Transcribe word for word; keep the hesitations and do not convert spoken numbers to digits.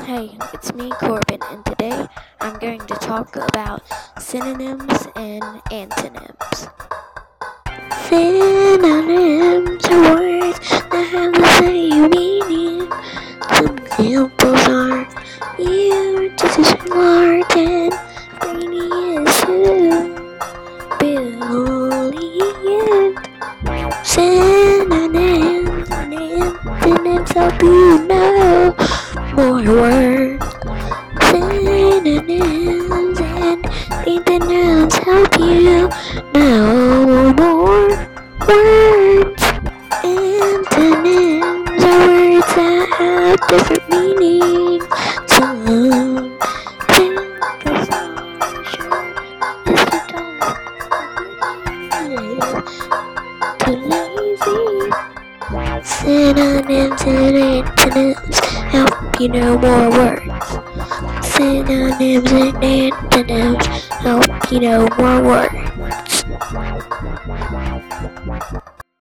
Hey, it's me, Corbin, and today I'm going to talk about synonyms and antonyms. Synonyms are words that have the same meaning. Some examples are huge, just as large, and rainy is soon, brilliant. Synonyms and antonyms help you know more words. Synonyms and antonyms help you know more words. Antonyms are words that have different meanings. Some examples are sure, too lazy. Synonyms and antonyms help you know more words. Synonyms and antonyms help you know more words.